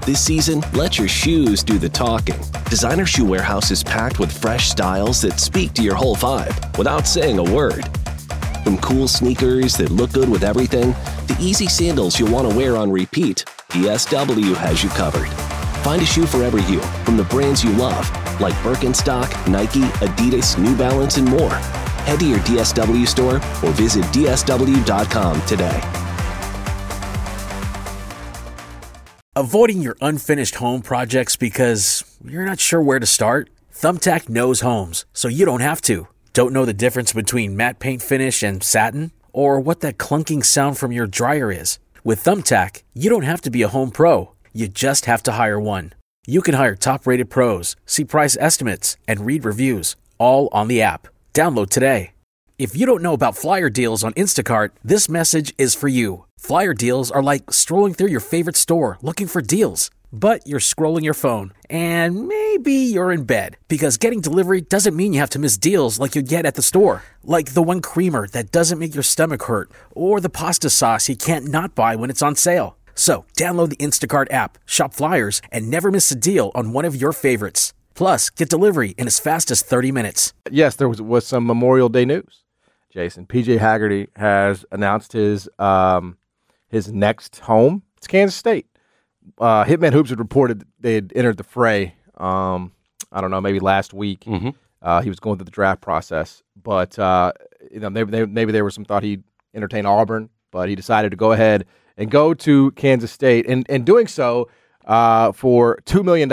This season, let your shoes do the talking. Designer Shoe Warehouse is packed with fresh styles that speak to your whole vibe without saying a word. From cool sneakers that look good with everything, to easy sandals you'll want to wear on repeat, DSW has you covered. Find a shoe for every you from the brands you love, like Birkenstock, Nike, Adidas, New Balance, and more. Head to your DSW store or visit dsw.com today. Avoiding your unfinished home projects because you're not sure where to start? Thumbtack knows homes, so you don't have to. Don't know the difference between matte paint finish and satin? Or what that clunking sound from your dryer is? With Thumbtack, you don't have to be a home pro. You just have to hire one. You can hire top-rated pros, see price estimates, and read reviews, all on the app. Download today. If you don't know about flyer deals on Instacart, this message is for you. Flyer deals are like strolling through your favorite store looking for deals. But you're scrolling your phone, and maybe you're in bed, because getting delivery doesn't mean you have to miss deals like you get at the store. Like the one creamer that doesn't make your stomach hurt, or the pasta sauce you can't not buy when it's on sale. So download the Instacart app, shop flyers, and never miss a deal on one of your favorites. Plus, get delivery in as fast as 30 minutes. Yes, there was some Memorial Day news. Jason, P.J. Haggerty has announced his next home. It's Kansas State. Hitman Hoops had reported they had entered the fray. I don't know, maybe last week. Mm-hmm. He was going through the draft process, but maybe there was some thought he'd entertain Auburn, but he decided to go ahead and go to Kansas State, and doing so for $2 million.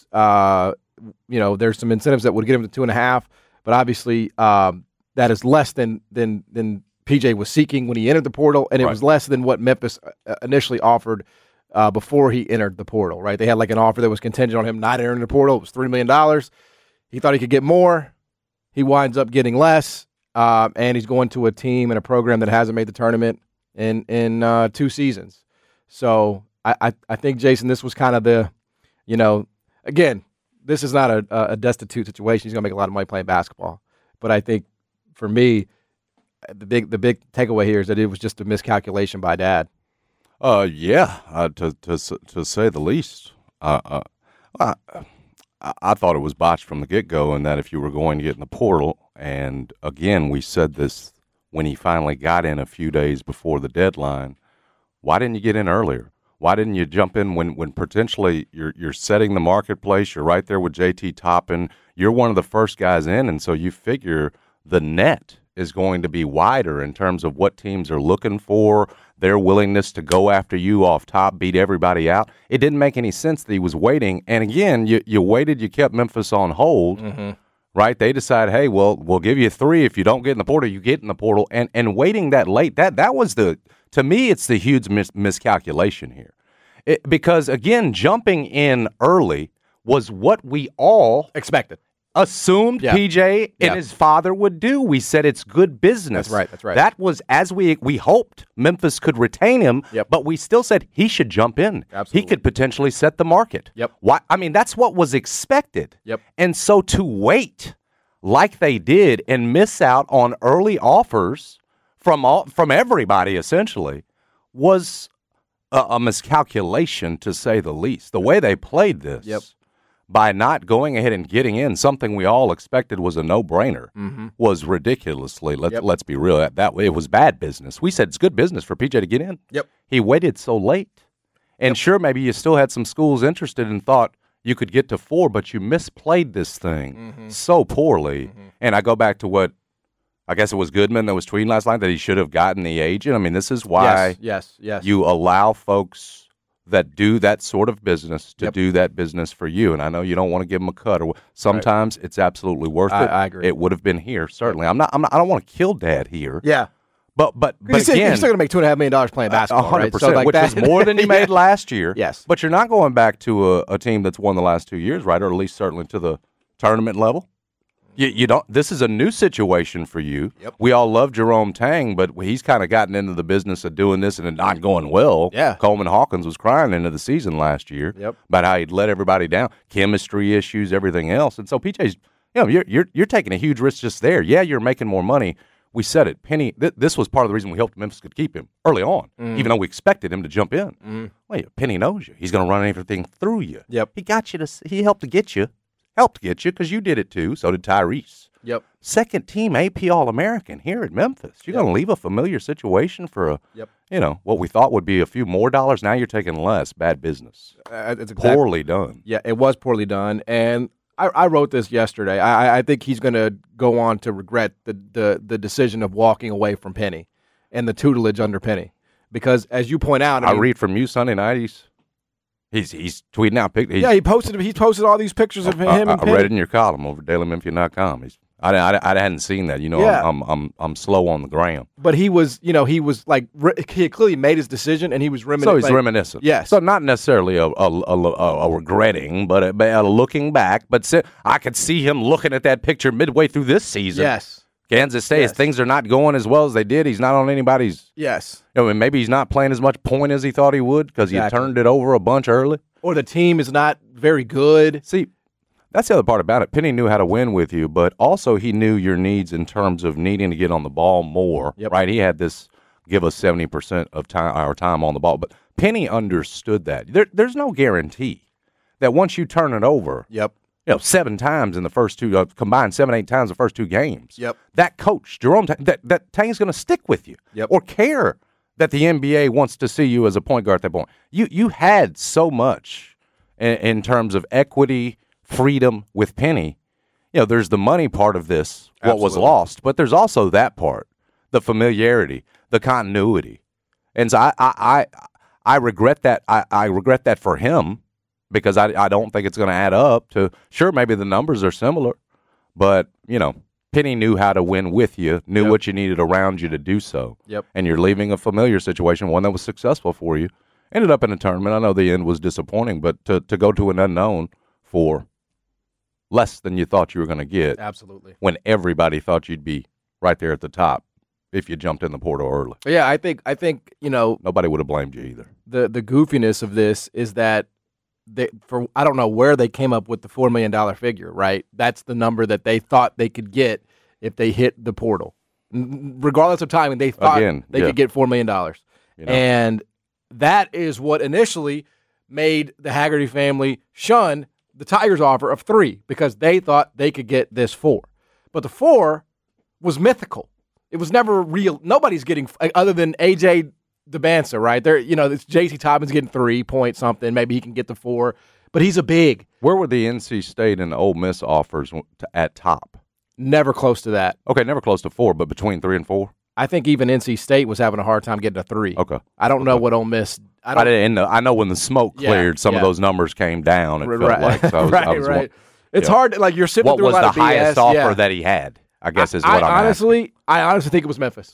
There's some incentives that would get him to 2.5, but obviously that is less than PJ was seeking when he entered the portal, and it was less than what Memphis initially offered before he entered the portal. Right? They had like an offer that was contingent on him not entering the portal. It was $3 million. He thought he could get more. He winds up getting less, and he's going to a team and a program that hasn't made the tournament in 2 seasons. So I think, Jason, this was kind of the, again, this is not a destitute situation. He's going to make a lot of money playing basketball. But I think for me, the big takeaway here is that it was just a miscalculation by Dad. To say the least. I thought it was botched from the get-go, and that if you were going to get in the portal, and again, we said this when he finally got in a few days before the deadline, why didn't you get in earlier? Why didn't you jump in when potentially you're setting the marketplace, you're right there with JT Toppin, you're one of the first guys in, and so you figure the net is going to be wider in terms of what teams are looking for, their willingness to go after you off top, beat everybody out. It didn't make any sense that he was waiting. And again, you waited, you kept Memphis on hold, right? They decided, hey, well, we'll give you 3. If you don't get in the portal, you get in the portal. And waiting that late, that was to me, it's the huge miscalculation here. Because, again, jumping in early was what we all expected. Assumed PJ and his father would do. We said it's good business. That's right. That was as we hoped Memphis could retain him, but we still said he should jump in. Absolutely. He could potentially set the market. Why? I mean, that's what was expected. And so to wait like they did and miss out on early offers from everybody essentially was a miscalculation, to say the least. The way they played this. By not going ahead and getting in, something we all expected was a no-brainer, was ridiculously, let's be real, that it was bad business. We said it's good business for PJ to get in. He waited so late. And sure, maybe you still had some schools interested and thought you could get to 4, but you misplayed this thing so poorly. And I go back to what, I guess it was Goodman that was tweeting last night, that he should have gotten the agent. I mean, this is why you allow folks that do that sort of business to do that business for you. And I know you don't want to give them a cut, or sometimes it's absolutely worth it. I agree. It would have been here, certainly. I don't want to kill Dad here. But again, you're still going to make $2.5 million playing basketball, 100%, right? So like which is more than you made last year. Yes. But you're not going back to a team that's won the last 2 years, right? Or at least certainly to the tournament level. You don't. This is a new situation for you. We all love Jerome Tang, but he's kind of gotten into the business of doing this and it not going well. Coleman Hawkins was crying into the season last year about how he'd let everybody down, chemistry issues, everything else. And so PJ's, you're taking a huge risk just there. Yeah, you're making more money. we said it. Penny, this was part of the reason we hoped Memphis could keep him early on, even though we expected him to jump in. Well, Penny knows you. He's going to run everything through you. Yep. He got you he helped to get you. Helped get you because you did it too. So did Tyrese. Yep. Second team AP All-American here at Memphis. You're going to leave a familiar situation for what we thought would be a few more dollars. Now you're taking less. Bad business. It's poorly done. Yeah, it was poorly done. And I wrote this yesterday. I think he's going to go on to regret the decision of walking away from Penny and the tutelage under Penny. Because as you point out, I read from you Sunday night. He's tweeting out pictures. Yeah, he posted all these pictures of him. And Penny. I read it in your column over DailyMemphian.com. I hadn't seen that. I'm slow on the gram. But he was like he clearly made his decision and he was reminiscent. So he's reminiscent. Yes. So not necessarily a regretting, but a looking back. But I could see him looking at that picture midway through this season. Yes. Kansas State, as things are not going as well as they did. He's not on anybody's. Yes. Maybe he's not playing as much point as he thought he would because he turned it over a bunch early. Or the team is not very good. See, that's the other part about it. Penny knew how to win with you, but also he knew your needs in terms of needing to get on the ball more. Yep. Right? He had this give us 70% of our time on the ball. But Penny understood that. There's no guarantee that once you turn it over. Yep. 7 times in the first two, combined 7-8 times the first 2 games. Yep. That coach, Jerome, that Tang's going to stick with you. Yep. Or care that the NBA wants to see you as a point guard at that point. You had so much in terms of equity, freedom with Penny. There's the money part of this, what was lost, but there's also that part, the familiarity, the continuity. And so I regret that. I regret that for him. Because I don't think it's going to add up to, sure, maybe the numbers are similar, but, Penny knew how to win with you, knew what you needed around you to do so. Yep. And you're leaving a familiar situation, one that was successful for you. Ended up in a tournament. I know the end was disappointing, but to go to an unknown for less than you thought you were going to get. Absolutely. When everybody thought you'd be right there at the top if you jumped in the portal early. Yeah, I think nobody would have blamed you either. The goofiness of this is that I don't know where they came up with the $4 million figure, right? That's the number that they thought they could get if they hit the portal. Regardless of timing, they thought they could get $4 million. And that is what initially made the Haggerty family shun the Tigers' offer of 3 because they thought they could get this 4. But the 4 was mythical. It was never real. Nobody's getting, other than A.J. Debansa, right? It's J.C. Toppin's getting 3 point something. Maybe he can get the 4, but he's a big. Where were the NC State and the Ole Miss offers at top? Never close to that. Okay, never close to 4, but between 3 and 4? I think even NC State was having a hard time getting a 3. Okay. I don't know what Ole Miss. I know when the smoke cleared, some of those numbers came down. It felt like. So right. It's hard. Like you're sipping through a lot of BS. What was the highest offer that he had? I guess is what I'm asking. I honestly think it was Memphis.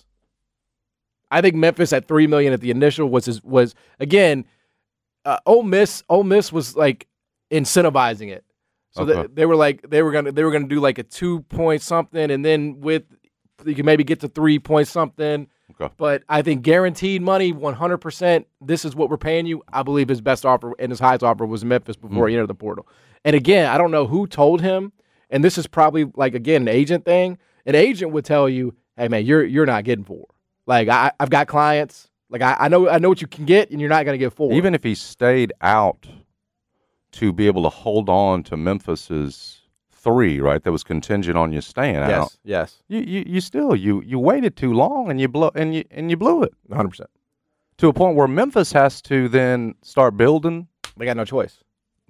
I think Memphis at $3 million at the initial was again. Ole Miss was like incentivizing it, so they were gonna do like a 2 point something, and then with you can maybe get to 3 point something. Okay. But I think guaranteed money, 100%. This is what we're paying you. I believe his best offer and his highest offer was Memphis before he entered the portal. And again, I don't know who told him, and this is probably like again an agent thing. An agent would tell you, "Hey man, you're not getting 4." Like I've got clients. Like I know what you can get, and you're not going to get 4. Even if he stayed out to be able to hold on to Memphis's 3, right? That was contingent on you staying out. Yes. You still waited too long, and you blew it 100%. To a point where Memphis has to then start building. They got no choice.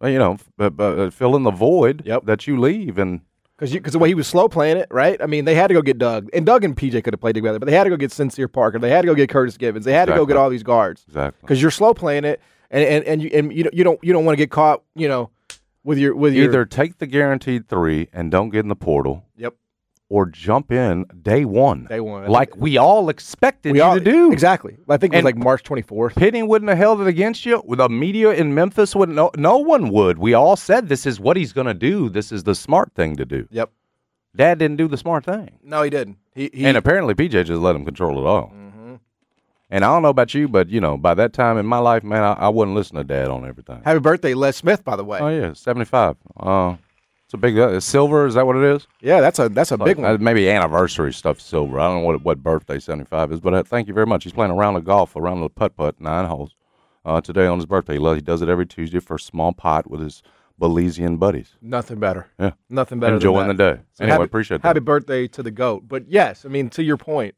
Fill in the void that you leave and. Because the way he was slow playing it, right? I mean, they had to go get Doug. And Doug and PJ could have played together, but they had to go get Sincere Parker. They had to go get Curtis Givens. They had to go get all these guards. Exactly. Because you're slow playing it, and you don't want to get caught, with your either take the guaranteed 3 and don't get in the portal. Yep. Or jump in day one. Day one. Like we all expected you to do. Exactly. I think it was like March 24th. Penny wouldn't have held it against you. The media in Memphis wouldn't. No one would. We all said this is what he's going to do. This is the smart thing to do. Yep. Dad didn't do the smart thing. No, he didn't. And apparently PJ just let him control it all. Mm-hmm. And I don't know about you, but, by that time in my life, man, I wouldn't listen to Dad on everything. Happy birthday, Les Smith, by the way. Oh, yeah, 75. It's a big silver. Is that what it is? Yeah, that's a big one. Maybe anniversary stuff, silver. I don't know what birthday 75 is, but thank you very much. He's playing a round of golf around the putt-putt, 9 holes today on his birthday. He does it every Tuesday for a small pot with his Belizean buddies. Nothing better. Yeah. Nothing better Enjoying than the day. So anyway, appreciate that. Happy birthday to the GOAT. But yes, I mean, to your point,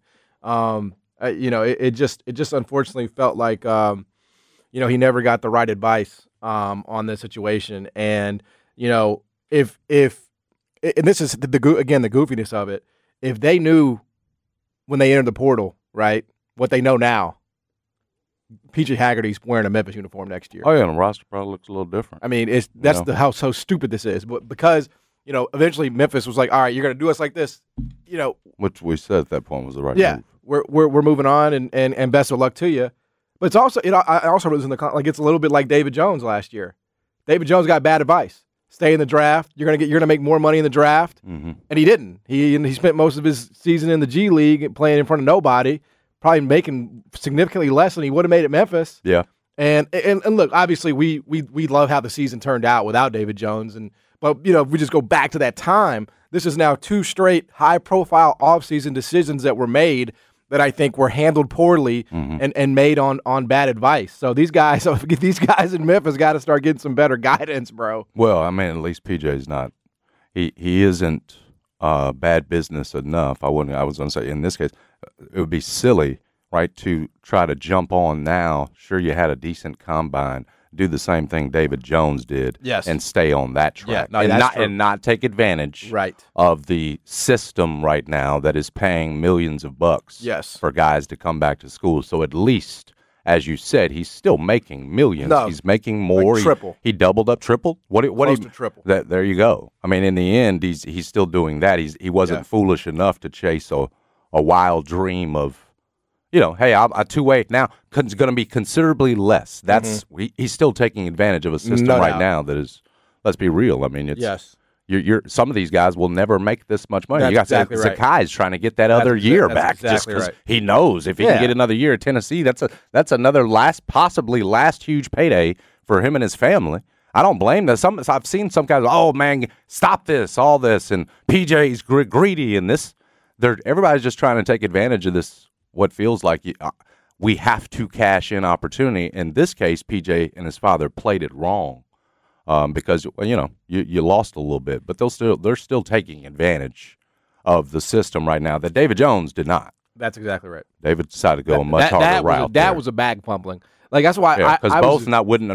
it just unfortunately felt like, he never got the right advice on this situation. And, if and this is the goofiness of it, if they knew when they entered the portal, right, what they know now, P.J. Haggerty's wearing a Memphis uniform next year. Oh, yeah, and the roster probably looks a little different. I mean, how so stupid this is. But because, eventually Memphis was like, all right, you're going to do us like this, Which we said at that point was the right move. We're moving on, and best of luck to you. But it's also, I also was in it's a little bit like David Jones last year. David Jones got bad advice. Stay in the draft. You're gonna make more money in the draft, and he didn't. He spent most of his season in the G League playing in front of nobody, probably making significantly less than he would have made at Memphis. Yeah. And look, obviously we love how the season turned out without David Jones, but if we just go back to that time, this is now 2 straight high profile offseason decisions that were made that I think were handled poorly and made on bad advice. So these guys in Memphis got to start getting some better guidance, bro. Well, I mean, at least PJ's not. He isn't bad business enough. I was going to say in this case, it would be silly, right, to try to jump on now. Sure, you had a decent combine. Do the same thing David Jones did, yes, and stay on that track, and not take advantage, right, of the system right now that is paying millions of bucks, yes, for guys to come back to school. So at least, as you said, he's still making millions. No, he's making more. Like triple. He doubled up, tripled. Close to triple. There you go. I mean, in the end, he's still doing that. He wasn't foolish enough to chase a wild dream of, hey, a two-way now is going to be considerably less. That's he's still taking advantage of a system now that is. Let's be real. I mean, it's you're some of these guys will never make this much money. That's you got exactly right. Zakai's trying to get that other year back just because he knows if he can get another year at Tennessee, that's another possibly last huge payday for him and his family. I don't blame them. I've seen some guys. Oh man, stop this, all this, and PJ's greedy and this. Everybody's just trying to take advantage of this. What feels like we have to cash in opportunity. In this case, PJ and his father played it wrong because you lost a little bit, but they're still taking advantage of the system right now that David Jones did not. That's exactly right. David decided to go a much harder route. That was a bag fumbling. Like that's why because both not going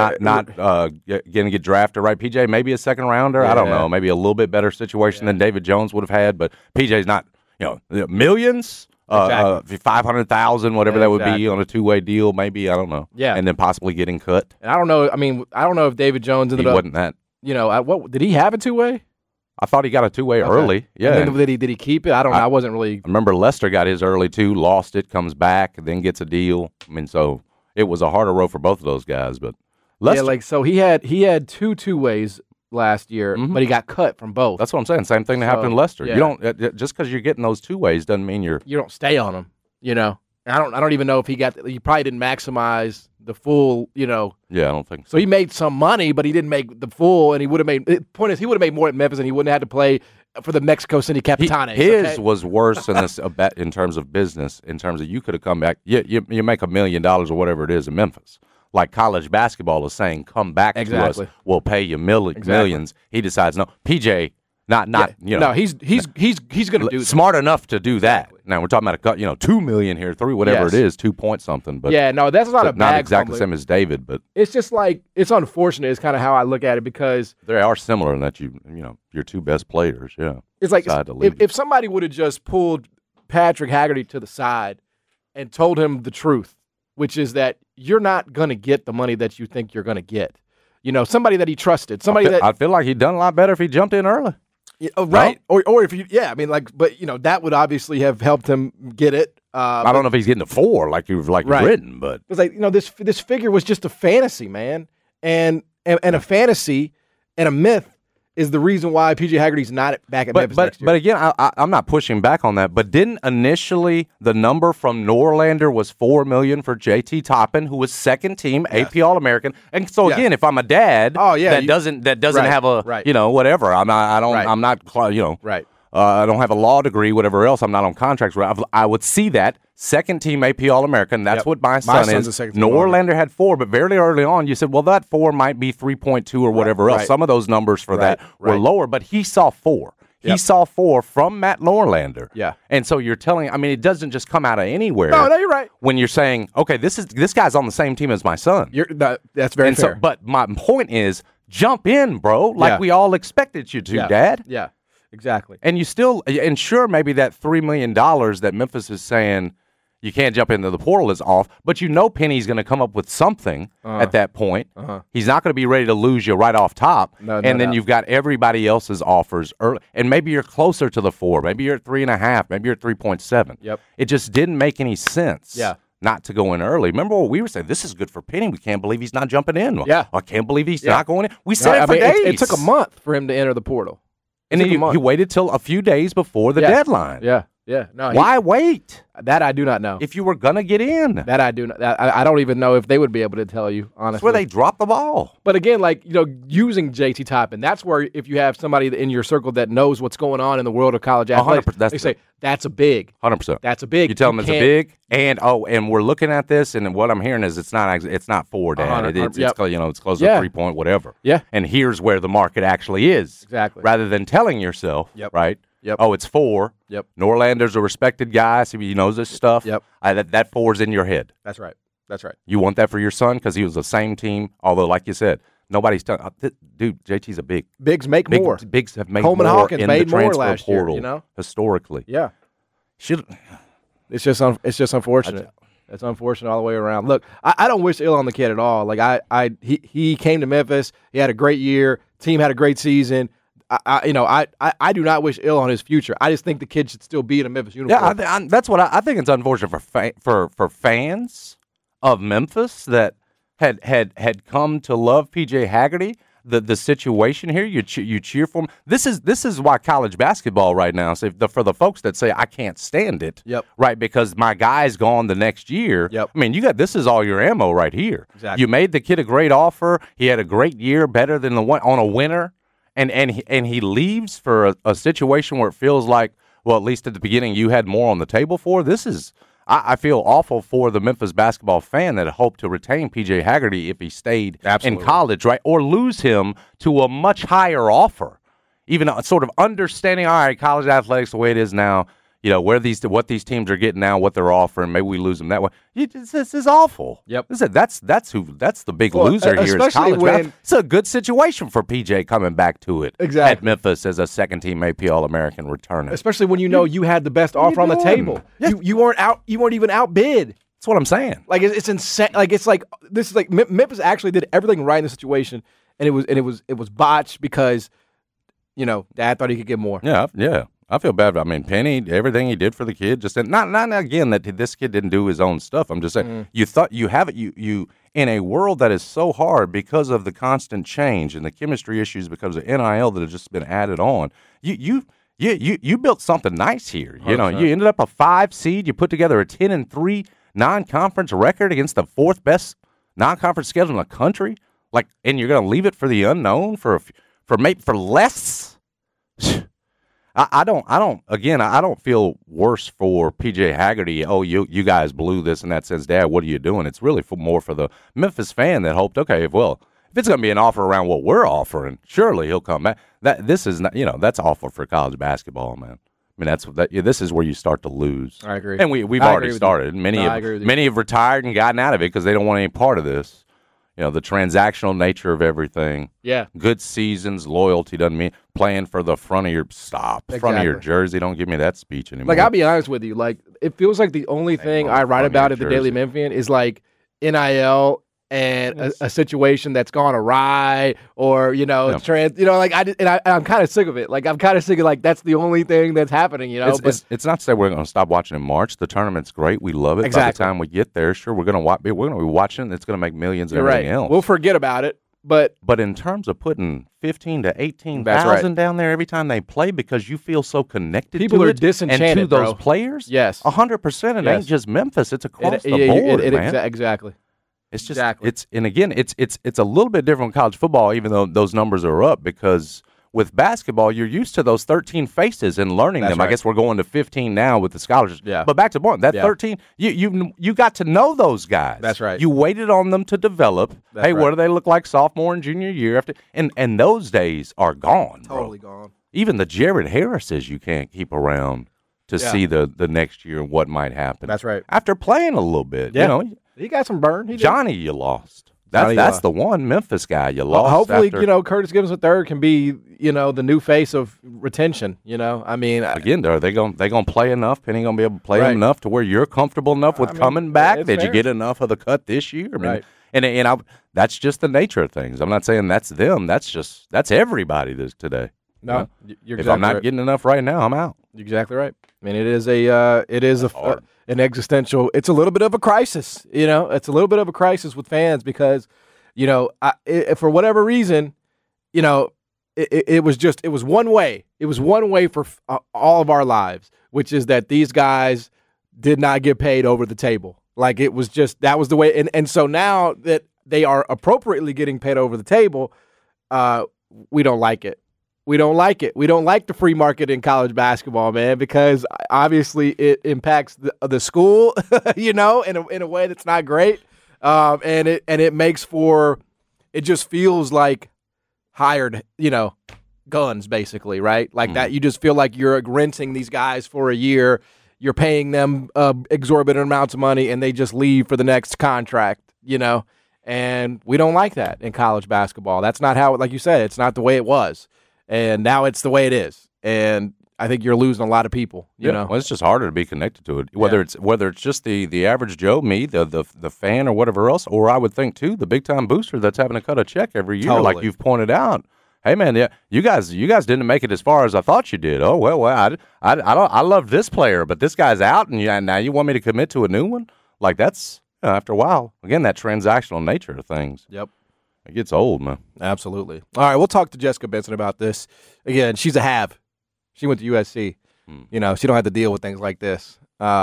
to get drafted, right? PJ maybe a second rounder. I don't know, maybe a little bit better situation than David Jones would have had, but PJ's not millions. Exactly. 500,000, whatever that would be on a two-way deal, maybe, I don't know. Yeah, and then possibly getting cut. And I don't know. I mean, I don't know if David Jones ended up. Wasn't that? What did he have a two-way? I thought he got a two-way early. Yeah. And then did he keep it? I don't know. I wasn't really. I remember Lester got his early too, lost it, comes back, then gets a deal. I mean, so it was a harder road for both of those guys. But Lester, so he had two ways last year, but he got cut from both. That's what I'm saying. Same thing that happened to Lester. Yeah. You don't just because you're getting those two ways doesn't mean you don't stay on them. I don't even know if he probably didn't maximize the full. Yeah, I don't think so. He made some money, but he didn't make the full, and he would have made. The point is, he would have made more at Memphis, and he wouldn't have had to play for the Mexico City Capitanes. His was worse in this in terms of business. In terms of you could have come back. You make $1 million or whatever it is in Memphis. Like college basketball is saying, come back to us. We'll pay you millions. He decides no. PJ, not. No, he's going to do smart enough to do that. Exactly. Now we're talking about $2 million here, 3 whatever it is, 2 point something. But that's not exactly the same as David. But it's just like it's unfortunate. It's kind of how I look at it because they are similar in that your two best players. Yeah, it's like if somebody would have just pulled Patrick Haggerty to the side and told him the truth, which is that you're not going to get the money that you think you're going to get. Somebody that he trusted, I feel like he'd done a lot better if he jumped in early. Right. No? Or if you, but that would obviously have helped him get it. I don't know if he's getting a 4 like you've written, but it's like, this figure was just a fantasy, man. And a fantasy and a myth is the reason why PJ Haggerty's not back at Memphis next year. But again, I'm not pushing back on that. But didn't initially the number from Norlander was $4 million for JT Toppin, who was second team AP All-American? And so again, if I'm a dad, that doesn't have a whatever. I don't have a law degree, whatever else. I'm not on contracts. I would see that. Second team AP All-American. That's what my son is. Norlander had 4, but very early on you said, well, that 4 might be 3.2 or whatever else. Some of those numbers for that were lower, but he saw 4. He saw 4 from Matt Norlander. Yeah. And so you're telling, it doesn't just come out of anywhere. No, you're right. When you're saying, okay, this guy's on the same team as my son. That's very fair. But my point is, jump in, bro, like we all expected you to, Dad. Yeah, exactly. And you still, and sure, maybe that $3 million that Memphis is saying you can't jump into the portal is off, but Penny's going to come up with something at that point. He's not going to be ready to lose you right off top. Then you've got everybody else's offers early, and maybe you're closer to the 4. Maybe you're at 3.5. Maybe you're at 3.7. Yep. It just didn't make any sense. Yeah. Not to go in early. Remember what we were saying? This is good for Penny. We can't believe he's not jumping in. Yeah. I can't believe he's not going in. We said it for days. It took a month for him to enter the portal. And then he waited till a few days before the deadline. Yeah. Yeah. No. Why wait? That I do not know. If you were going to get in. That I do not. I don't even know if they would be able to tell you, honestly. That's where they dropped the ball. But again, using JT Toppin, that's where if you have somebody in your circle that knows what's going on in the world of college athletics, they say, that's a big. 100%. That's a big. You tell them it's a big, and we're looking at this, and what I'm hearing is it's not 4, Dad. It's close to 3 point whatever. Yeah. And here's where the market actually is. Exactly. Rather than telling yourself, right? Yep. Oh, it's 4. Yep. Norlander's a respected guy, so he knows this stuff. Yep. That 4's in your head. That's right. You want that for your son because he was the same team, although, like you said, nobody's telling. Dude, JT's a big. Bigs make more. Bigs have made Coleman more Hawkins in made the transfer more last portal, year, historically. Yeah. It's just unfortunate. It's unfortunate all the way around. Look, I don't wish ill on the kid at all. He came to Memphis. He had a great year. Team had a great season. I do not wish ill on his future. I just think the kid should still be in a Memphis uniform. Yeah, that's what I think. It's unfortunate for fans of Memphis that had come to love PJ Haggerty. The situation here, you cheer for him. This is why college basketball right now. So for the folks that say I can't stand it, right, because my guy's gone the next year. Yep. I mean, this is all your ammo right here. Exactly. You made the kid a great offer. He had a great year, better than the one on a winner. And he leaves for a situation where it feels like, well, at least at the beginning, you had more on the table for. I feel awful for the Memphis basketball fan that hoped to retain P.J. Haggerty if he stayed in college, right, or lose him to a much higher offer. Even sort of understanding, all right, college athletics the way it is now, what these teams are getting now, what they're offering, maybe we lose them that way. This is awful. Yep. That's the big loser here is college. It's a good situation for PJ coming back to it at Memphis as a second-team AP All-American returner. Especially when you had the best offer on the table. Yeah. You weren't even outbid. That's what I'm saying. It's insane. Memphis actually did everything right in the situation, and it was botched because Dad thought he could get more. Yeah. I feel bad. I mean, Penny, everything he did for the kid, just not again that this kid didn't do his own stuff. I'm just saying, you thought you have it. You in a world that is so hard because of the constant change and the chemistry issues because of NIL that have just been added on. You built something nice here. You ended up a 5 seed. You put together a 10-3 non-conference record against the 4th best non-conference schedule in the country. And you're going to leave it for the unknown for less. I don't feel worse for PJ Haggerty. Oh, you guys blew this in that sense, Dad. What are you doing? It's really more for the Memphis fan that hoped, okay, if it's going to be an offer around what we're offering, surely he'll come back. This is not, that's awful for college basketball, man. I mean, this is where you start to lose. I agree, and we've already started. Many have retired and gotten out of it because they don't want any part of this. The transactional nature of everything. Yeah. Good seasons, loyalty doesn't mean playing for the front of your front of your jersey. Don't give me that speech anymore. I'll be honest with you. It feels like the only thing I write about at the Daily Memphian is NIL and a situation that's gone awry or, I'm kind of sick of it. I'm kind of sick of that's the only thing that's happening, It's not to say we're going to stop watching in March. The tournament's great. We love it. Exactly. By the time we get there, sure, we're going to be watching. It's going to make millions and everything else. We'll forget about it. But in terms of putting 15 to 18,000 down there every time they play because you feel so connected people to are it disenchanted, and to those bro. players, yes, 100%. It ain't just Memphis; it's across the board, man. Exactly. It's just it's a little bit different in college football, even though those numbers are up because. With basketball, you're used to those 13 faces and learning them. Right. I guess we're going to 15 now with the scholarships. Yeah. But back to the point, that 13, you got to know those guys. That's right. You waited on them to develop. What do they look like sophomore and junior year after? And those days are gone. Totally gone. Even the Jared Harrises you can't keep around to see the next year and what might happen. That's right. After playing a little bit, he got some burn. Johnny, you lost. That's the one Memphis guy you lost. Hopefully, Curtis Gibbons III can be, the new face of retention. I mean, again, are they gonna play enough? Penny gonna be able to play him enough to where you're comfortable enough with coming back? Did you get enough of the cut this year? I mean, and that's just the nature of things. I'm not saying that's them. That's everybody today. No, you're if I'm not getting enough right now, I'm out. You're exactly right. I mean, it is an existential. It's a little bit of a crisis. It's a little bit of a crisis with fans because, for whatever reason, it was one way. It was one way for all of our lives, which is that these guys did not get paid over the table. Like it was just that was the way. And so now that they are appropriately getting paid over the table, we don't like it. We don't like it. We don't like the free market in college basketball, man, because obviously it impacts the school, in a way that's not great, and it makes for it just feels like hired, guns basically, right? Like that. You just feel like you're renting these guys for a year. You're paying them exorbitant amounts of money, and they just leave for the next contract, And we don't like that in college basketball. That's not how, like you said, it's not the way it was. And now it's the way it is, and I think you're losing a lot of people. You know, well, it's just harder to be connected to it. Whether it's just the average Joe, me, the fan, or whatever else, or I would think too the big time booster that's having to cut a check every year, like you've pointed out. Hey man, you guys didn't make it as far as I thought you did. Oh well, I love this player, but this guy's out, and now you want me to commit to a new one? Like that's after a while. Again, that transactional nature of things. Yep. It gets old, man. Absolutely. All right, we'll talk to Jessica Benson about this. Again, she's a have. She went to USC. She don't have to deal with things like this.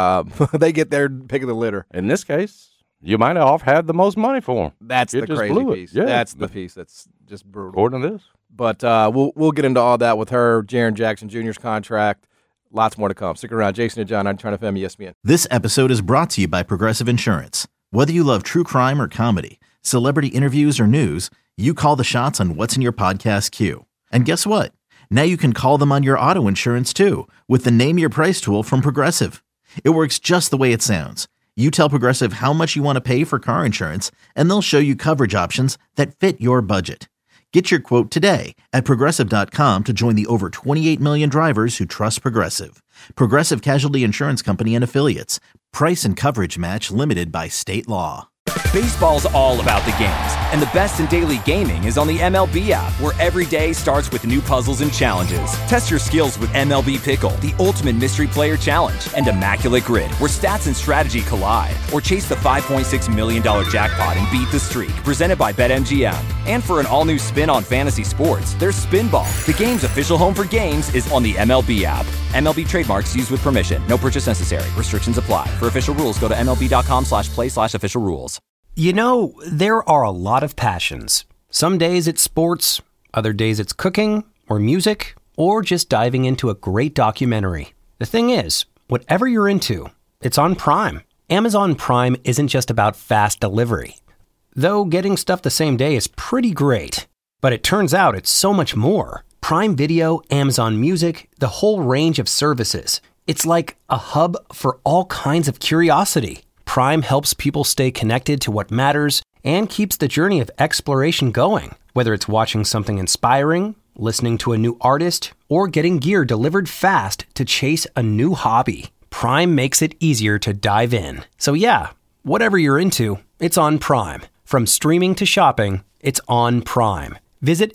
They get their pick of the litter. In this case, you might have had the most money for them. That's the crazy piece. Yeah. That's the piece that's just brutal. According to this. But we'll get into all that with her, Jaren Jackson Jr.'s contract. Lots more to come. Stick around. Jason and John on Turn FM ESPN. This episode is brought to you by Progressive Insurance. Whether you love true crime or comedy, celebrity interviews or news, you call the shots on what's in your podcast queue. And guess what? Now you can call them on your auto insurance too with the Name Your Price tool from Progressive. It works just the way it sounds. You tell Progressive how much you want to pay for car insurance, and they'll show you coverage options that fit your budget. Get your quote today at Progressive.com to join the over 28 million drivers who trust Progressive. Progressive Casualty Insurance Company and Affiliates. Price and coverage match limited by state law. Baseball's all about the games, and the best in daily gaming is on the MLB app, where every day starts with new puzzles and challenges. Test your skills with MLB Pickle, the ultimate mystery player challenge, and Immaculate Grid, where stats and strategy collide. Or chase the $5.6 million jackpot and beat the streak, presented by BetMGM. And for an all-new spin on fantasy sports, there's Spinball. The game's official home for games is on the MLB app. MLB trademarks used with permission. No purchase necessary. Restrictions apply. For official rules, go to MLB.com/play/official rules. You know, there are a lot of passions. Some days it's sports, other days it's cooking, or music, or just diving into a great documentary. The thing is, whatever you're into, it's on Prime. Amazon Prime isn't just about fast delivery. Though getting stuff the same day is pretty great. But it turns out it's so much more. Prime Video, Amazon Music, the whole range of services. It's like a hub for all kinds of curiosity. Prime helps people stay connected to what matters and keeps the journey of exploration going. Whether it's watching something inspiring, listening to a new artist, or getting gear delivered fast to chase a new hobby, Prime makes it easier to dive in. So yeah, whatever you're into, it's on Prime. From streaming to shopping, it's on Prime. Visit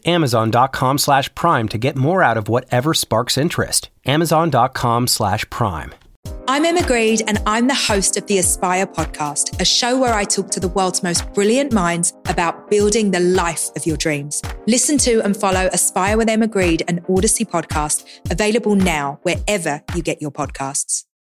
Amazon.com/Prime to get more out of whatever sparks interest. Amazon.com/Prime. I'm Emma Greed, and I'm the host of the Aspire podcast, a show where I talk to the world's most brilliant minds about building the life of your dreams. Listen to and follow Aspire with Emma Greed, an Odyssey podcast, available now wherever you get your podcasts.